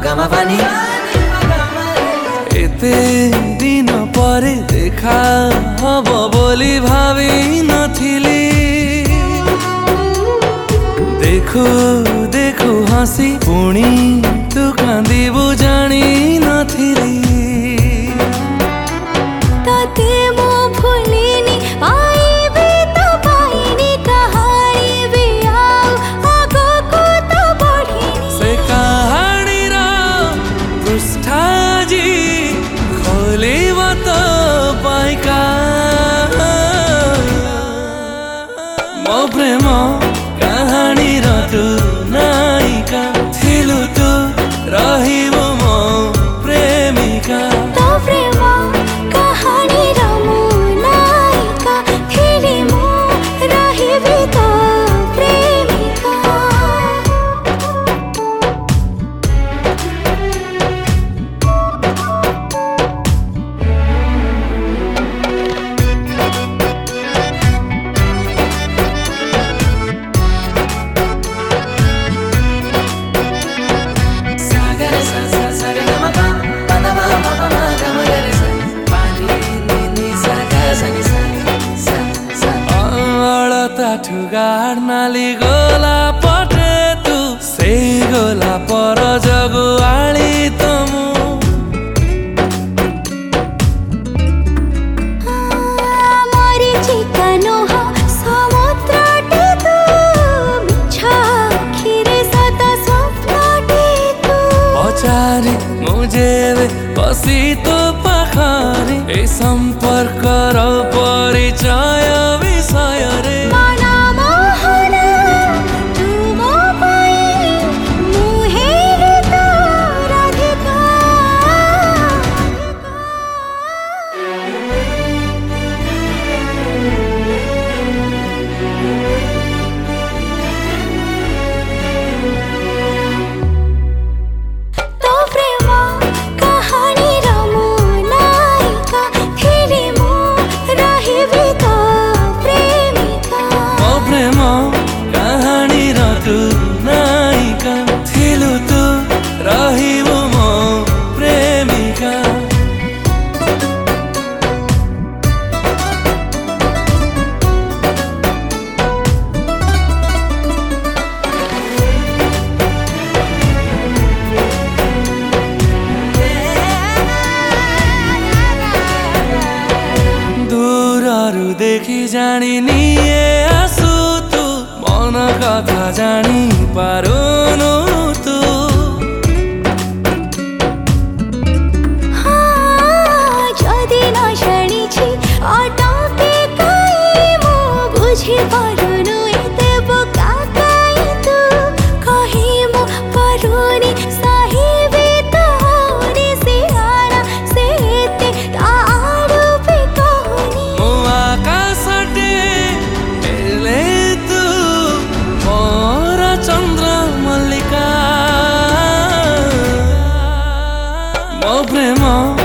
एते दिन परे देखा हब बोली भावी नथिली देखु देखु हसी पुणी तू कांदिबु जानी नथिली तते मो भूलिनी पाइबे तो पाइनी कहानी भी आउ आगो को तो बढ़िनी से कहानी रा पृष्ठाजी खोलिब तो पाइका मो प्रेम कहानी रा तू नायिका थिलु तू रहिबु मो प्रेमिका तो प्रेम कहानी रा मो नायिका थिली मो रहिबी तो प्रेमिका ठुगार नाली गोला पटे तू से गोला पर जगु आली तमु मारी चिकनो हो समुद्र टे तू मिछा खीरे सदा स्वप्न टे तू पचारी मुझे बसी तो पाखारी ए संपर्क र परिचय विषय रे देखी जानी निये आसु तू मन कथा जानी पारुनु तू जदि न जानिछि अटके काई मो बुझि पारुनु एते बोका काई तू कहि मो पारुनी साहिबे तोरी से आना से एते तारू पे कहनी मो आकाशटे एले तू मोर चंद्र मल्लिका मो प्रेम